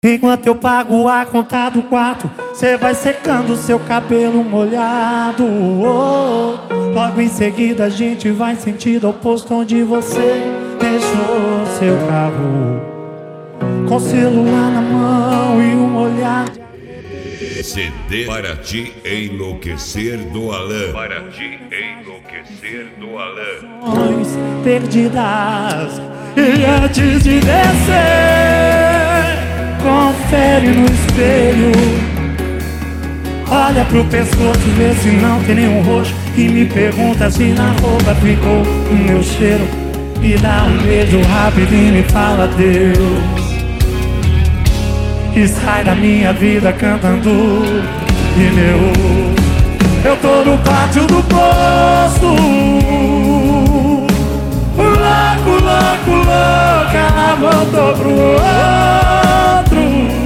Enquanto eu pago a conta do quarto, cê vai secando seu cabelo molhado. Logo em seguida a gente vai sentido oposto onde você deixou seu carro, com o celular na mão e um olhar. CD para te enlouquecer do Alan. Para te enlouquecer do Alan. Perdidas. E antes de descer, confere no espelho. Olha pro pescoço, vê se não tem nenhum roxo, e me pergunta se na roupa ficou o meu cheiro. Me dá um beijo rápido e me fala Deus. E sai da minha vida cantando pneu. Eu tô no pátio do posto, louco, louco, louca, ela voltou pro outro.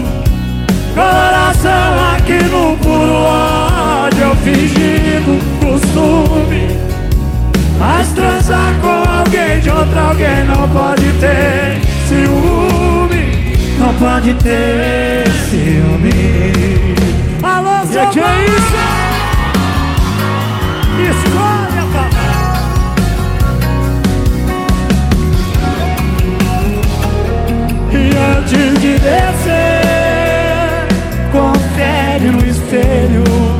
Coração aqui no puro ódio, eu fingindo costume. Mas transar com alguém de outro alguém não pode ter ciúme. Não pode ter ciúme. Alô, seu que é isso? Escolha, papai. E antes de descer, confere no espelho.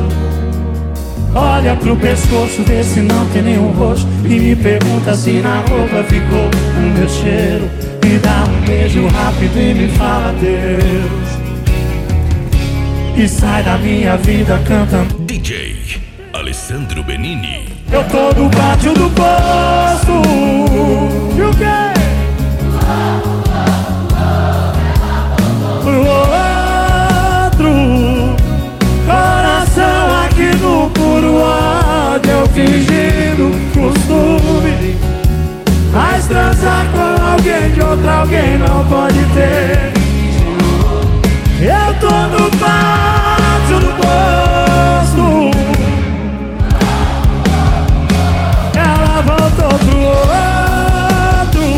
Olha pro pescoço, vê se não tem nenhum roxo, e me pergunta se na roupa ficou o meu cheiro. Me dá um beijo rápido e me fala Deus. E sai da minha vida cantando DJ Alessandro Benini. Eu tô no pátio do posto. E o quê? Pro outro. Coração aqui no puro ódio, eu fingindo costume. Mas transar com alguém de outro alguém não pode ter. Eu tô no pátio do posto. Ela voltou pro outro.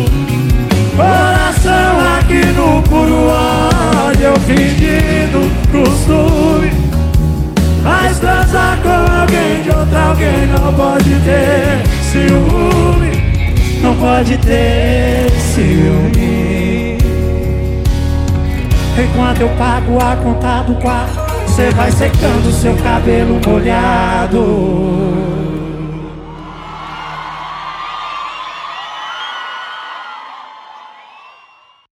Coração aqui no puro ódio, eu fingindo costume. Mas transar com alguém de outro alguém não pode ter ciúme. Não pode ter ciúme. Enquanto eu pago a conta do quarto, cê vai secando seu cabelo molhado.